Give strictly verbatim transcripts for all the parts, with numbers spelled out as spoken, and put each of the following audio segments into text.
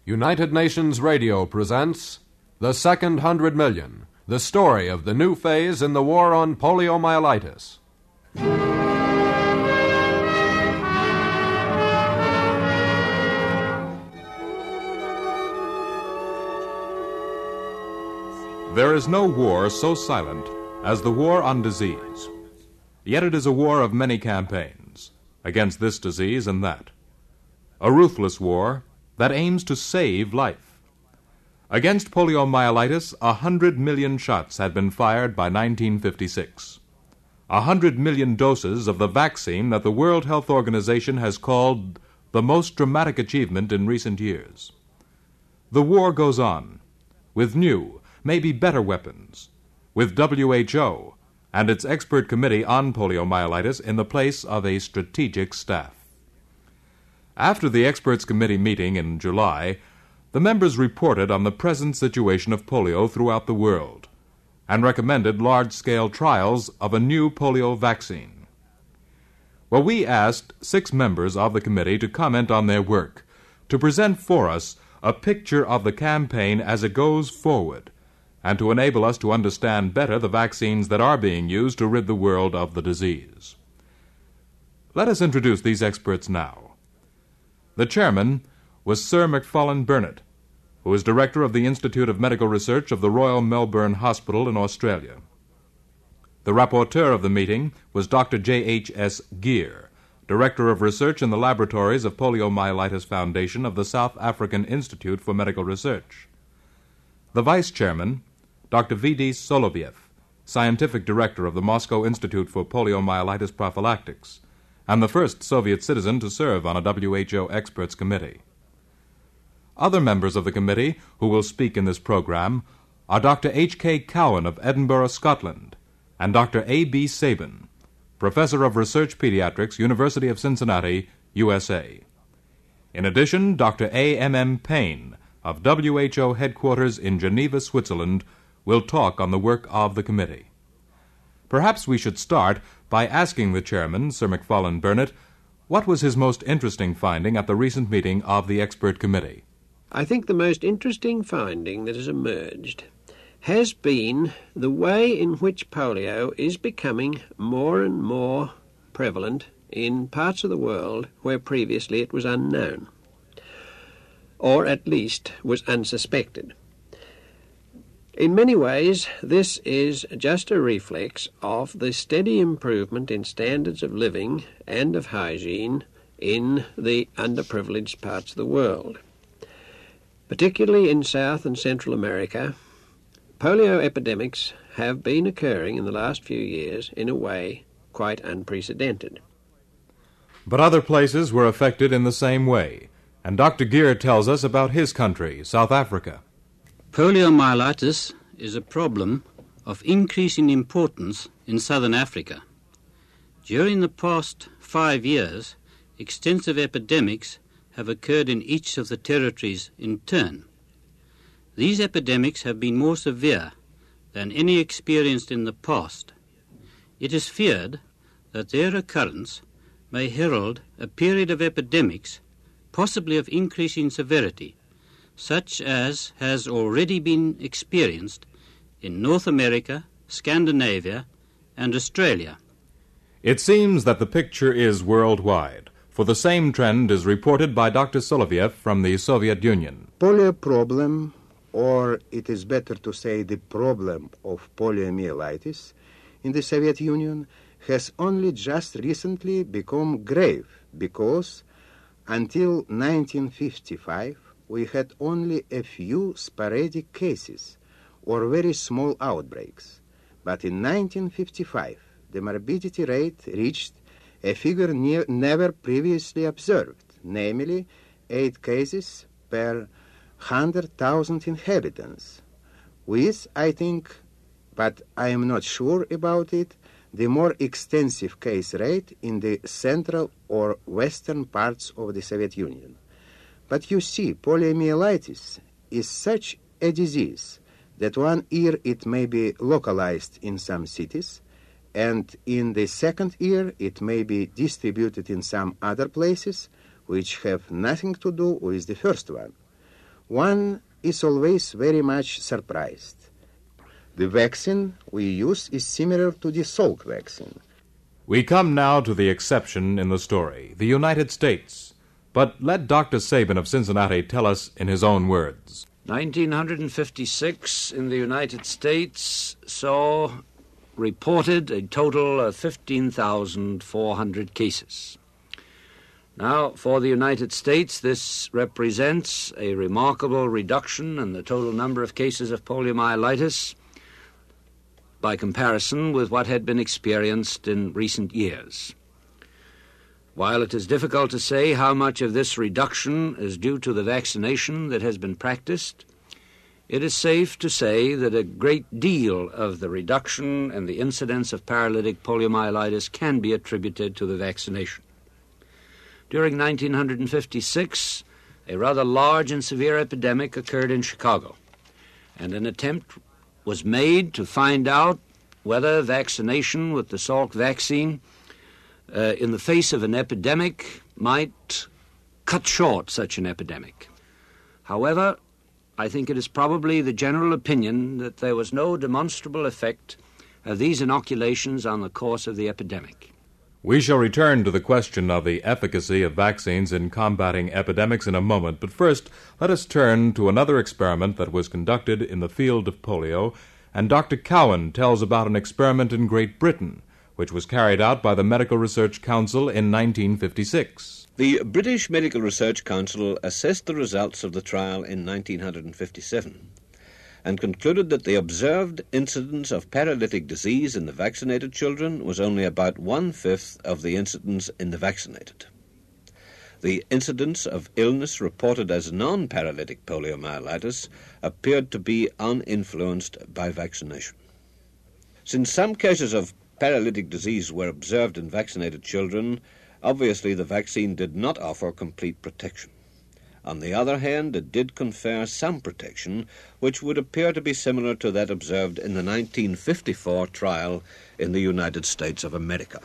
United Nations Radio presents The Second Hundred Million, the story of the new phase in the war on poliomyelitis. There is no war so silent as the war on disease. Yet it is a war of many campaigns, against this disease and that. A ruthless war that aims to save life. Against poliomyelitis, a hundred million shots had been fired by nineteen fifty-six. A hundred million doses of the vaccine that the World Health Organization has called the most dramatic achievement in recent years. The war goes on, with new, maybe better weapons, with W H O and its expert committee on poliomyelitis in the place of a strategic staff. After the experts committee meeting in July, the members reported on the present situation of polio throughout the world and recommended large-scale trials of a new polio vaccine. Well, we asked six members of the committee to comment on their work, to present for us a picture of the campaign as it goes forward, and to enable us to understand better the vaccines that are being used to rid the world of the disease. Let us introduce these experts now. The chairman was Sir Macfarlane Burnet, who is director of the Institute of Medical Research of the Royal Melbourne Hospital in Australia. The rapporteur of the meeting was Doctor J H S Geer, director of research in the laboratories of Poliomyelitis Foundation of the South African Institute for Medical Research. The vice chairman, Doctor V D Soloviev, scientific director of the Moscow Institute for Poliomyelitis Prophylactics, and the first Soviet citizen to serve on a W H O experts committee. Other members of the committee who will speak in this program are Doctor H K Cowan of Edinburgh, Scotland, and Doctor A B Sabin, professor of research pediatrics, University of Cincinnati, U S A. In addition, Doctor A M M Payne of W H O headquarters in Geneva, Switzerland, will talk on the work of the committee. Perhaps we should start by asking the chairman, Sir Macfarlane Burnet, what was his most interesting finding at the recent meeting of the expert committee? I think the most interesting finding that has emerged has been the way in which polio is becoming more and more prevalent in parts of the world where previously it was unknown, or at least was unsuspected. In many ways, this is just a reflex of the steady improvement in standards of living and of hygiene in the underprivileged parts of the world. Particularly in South and Central America, polio epidemics have been occurring in the last few years in a way quite unprecedented. But other places were affected in the same way, and Doctor Geer tells us about his country, South Africa. Poliomyelitis is a problem of increasing importance in southern Africa. During the past five years, extensive epidemics have occurred in each of the territories in turn. These epidemics have been more severe than any experienced in the past. It is feared that their occurrence may herald a period of epidemics, possibly of increasing severity, such as has already been experienced in North America, Scandinavia, and Australia. It seems that the picture is worldwide, for the same trend is reported by Doctor Soloviev from the Soviet Union. Polio problem, or it is better to say the problem of poliomyelitis in the Soviet Union, has only just recently become grave because until nineteen fifty-five we had only a few sporadic cases or very small outbreaks. But in nineteen fifty-five, the morbidity rate reached a figure ne- never previously observed, namely eight cases per one hundred thousand inhabitants, with, I think, but I am not sure about it, the more extensive case rate in the central or western parts of the Soviet Union. But you see, poliomyelitis is such a disease that one year it may be localized in some cities, and in the second year it may be distributed in some other places which have nothing to do with the first one. one is always very much surprised. The vaccine we use is similar to the Salk vaccine. We come now to the exception in the story, the United States. But let Doctor Sabin of Cincinnati tell us in his own words. nineteen fifty-six in the United States saw reported a total of fifteen thousand four hundred cases. Now, for the United States, this represents a remarkable reduction in the total number of cases of poliomyelitis by comparison with what had been experienced in recent years. While it is difficult to say how much of this reduction is due to the vaccination that has been practiced, it is safe to say that a great deal of the reduction in the incidence of paralytic poliomyelitis can be attributed to the vaccination. During nineteen fifty-six, a rather large and severe epidemic occurred in Chicago, and an attempt was made to find out whether vaccination with the Salk vaccine uh, in the face of an epidemic might cut short such an epidemic. However, I think it is probably the general opinion that there was no demonstrable effect of these inoculations on the course of the epidemic. We shall return to the question of the efficacy of vaccines in combating epidemics in a moment, but first let us turn to another experiment that was conducted in the field of polio, and Doctor Cowan tells about an experiment in Great Britain, which was carried out by the Medical Research Council in nineteen fifty-six. The British Medical Research Council assessed the results of the trial in nineteen fifty-seven and concluded that the observed incidence of paralytic disease in the vaccinated children was only about one-fifth of the incidence in the vaccinated. The incidence of illness reported as non-paralytic poliomyelitis appeared to be uninfluenced by vaccination. Since some cases of paralytic disease were observed in vaccinated children, obviously the vaccine did not offer complete protection. On the other hand, it did confer some protection, which would appear to be similar to that observed in the nineteen fifty-four trial in the United States of America.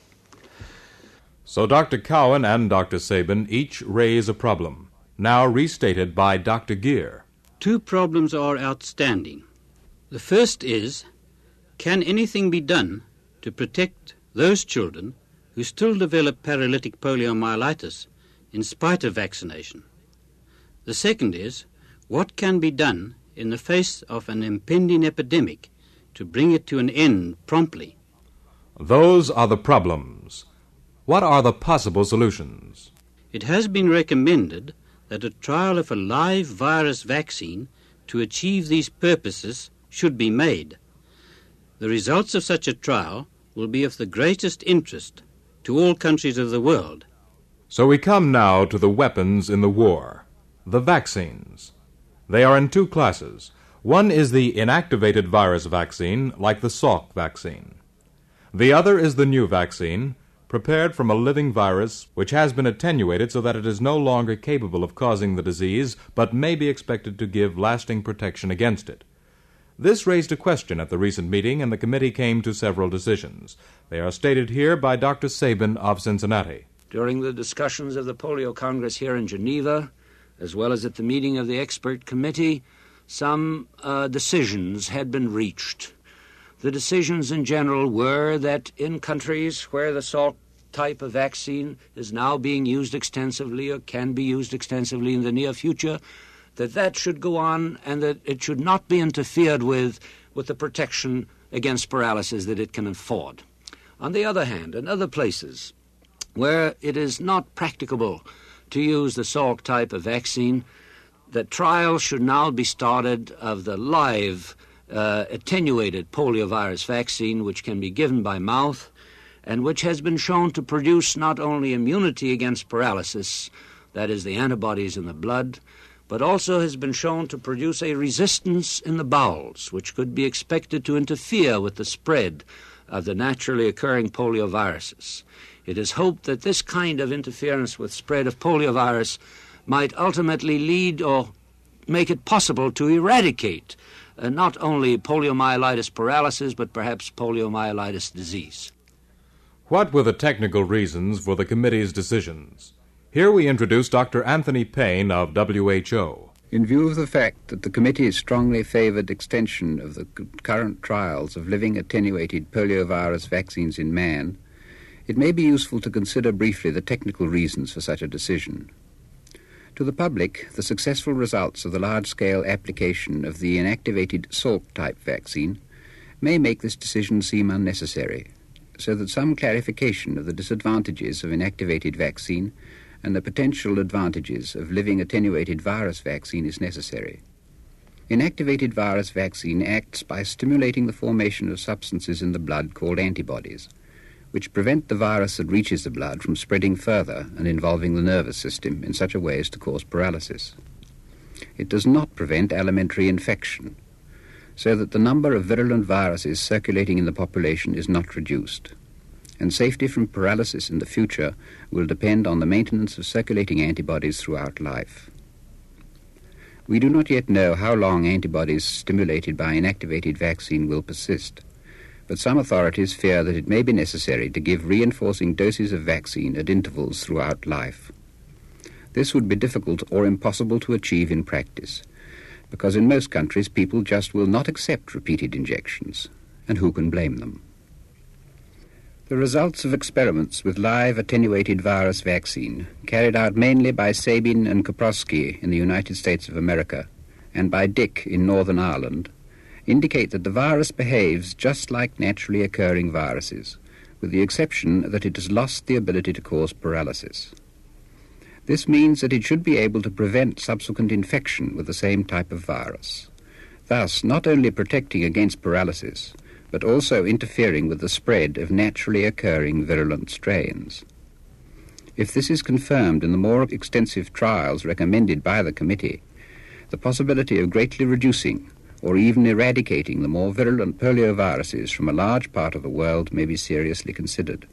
So Doctor Cowan and Doctor Sabin each raise a problem, now restated by Doctor Gear. Two problems are outstanding. The first is, can anything be done to protect those children who still develop paralytic poliomyelitis in spite of vaccination? The second is, what can be done in the face of an impending epidemic to bring it to an end promptly? Those are the problems. What are the possible solutions? It has been recommended that a trial of a live virus vaccine to achieve these purposes should be made. The results of such a trial will be of the greatest interest to all countries of the world. So we come now to the weapons in the war. The vaccines. They are in two classes. One is the inactivated virus vaccine, like the Salk vaccine. The other is the new vaccine, prepared from a living virus which has been attenuated so that it is no longer capable of causing the disease, but may be expected to give lasting protection against it. This raised a question at the recent meeting, and the committee came to several decisions. They are stated here by Doctor Sabin of Cincinnati. During the discussions of the Polio Congress here in Geneva, as well as at the meeting of the expert committee, some uh, decisions had been reached. The decisions in general were that in countries where the Salk type of vaccine is now being used extensively or can be used extensively in the near future, that that should go on and that it should not be interfered with with the protection against paralysis that it can afford. On the other hand, in other places where it is not practicable to use the Salk type of vaccine, the trial should now be started of the live uh, attenuated poliovirus vaccine, which can be given by mouth and which has been shown to produce not only immunity against paralysis, that is the antibodies in the blood, but also has been shown to produce a resistance in the bowels, which could be expected to interfere with the spread of the naturally occurring polioviruses. It is hoped that this kind of interference with spread of poliovirus might ultimately lead or make it possible to eradicate uh, not only poliomyelitis paralysis, but perhaps poliomyelitis disease. What were the technical reasons for the committee's decisions? Here we introduce Doctor Anthony Payne of W H O. In view of the fact that the committee strongly favoured extension of the c- current trials of living attenuated poliovirus vaccines in man, it may be useful to consider briefly the technical reasons for such a decision. To the public, the successful results of the large-scale application of the inactivated Salk-type vaccine may make this decision seem unnecessary, so that some clarification of the disadvantages of inactivated vaccine and the potential advantages of living attenuated virus vaccine is necessary. Inactivated virus vaccine acts by stimulating the formation of substances in the blood called antibodies, which prevent the virus that reaches the blood from spreading further and involving the nervous system in such a way as to cause paralysis. It does not prevent alimentary infection, so that the number of virulent viruses circulating in the population is not reduced, and safety from paralysis in the future will depend on the maintenance of circulating antibodies throughout life. We do not yet know how long antibodies stimulated by inactivated vaccine will persist, but some authorities fear that it may be necessary to give reinforcing doses of vaccine at intervals throughout life. This would be difficult or impossible to achieve in practice, because in most countries people just will not accept repeated injections, and who can blame them? The results of experiments with live attenuated virus vaccine, carried out mainly by Sabin and Koprowski in the United States of America and by Dick in Northern Ireland, indicate that the virus behaves just like naturally occurring viruses, with the exception that it has lost the ability to cause paralysis. This means that it should be able to prevent subsequent infection with the same type of virus, thus not only protecting against paralysis, but also interfering with the spread of naturally occurring virulent strains. If this is confirmed in the more extensive trials recommended by the committee, the possibility of greatly reducing or even eradicating the more virulent polioviruses from a large part of the world may be seriously considered.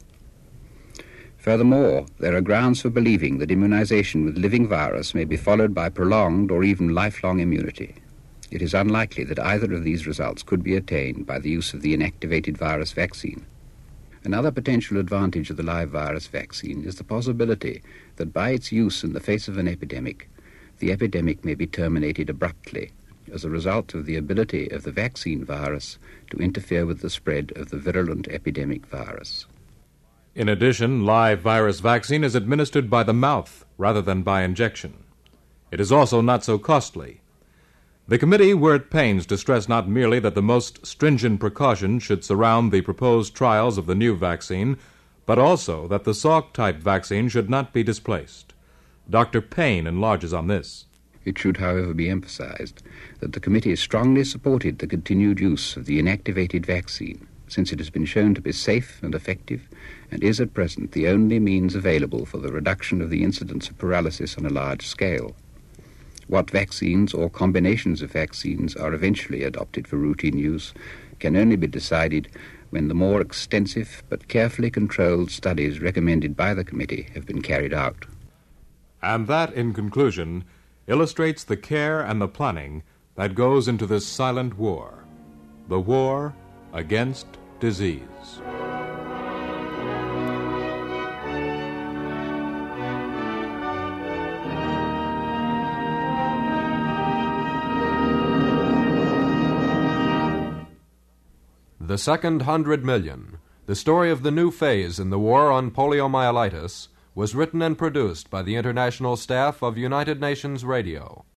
Furthermore, there are grounds for believing that immunization with living virus may be followed by prolonged or even lifelong immunity. It is unlikely that either of these results could be attained by the use of the inactivated virus vaccine. Another potential advantage of the live virus vaccine is the possibility that by its use in the face of an epidemic, the epidemic may be terminated abruptly as a result of the ability of the vaccine virus to interfere with the spread of the virulent epidemic virus. In addition, live virus vaccine is administered by the mouth rather than by injection. It is also not so costly. The committee were at pains to stress not merely that the most stringent precautions should surround the proposed trials of the new vaccine, but also that the Salk-type vaccine should not be displaced. Doctor Payne enlarges on this. It should, however, be emphasized that the committee strongly supported the continued use of the inactivated vaccine, since it has been shown to be safe and effective and is at present the only means available for the reduction of the incidence of paralysis on a large scale. What vaccines or combinations of vaccines are eventually adopted for routine use can only be decided when the more extensive but carefully controlled studies recommended by the committee have been carried out. And that, in conclusion, illustrates the care and the planning that goes into this silent war, the war against disease. The Second Hundred Million, the story of the new phase in the war on poliomyelitis, was written and produced by the international staff of United Nations Radio.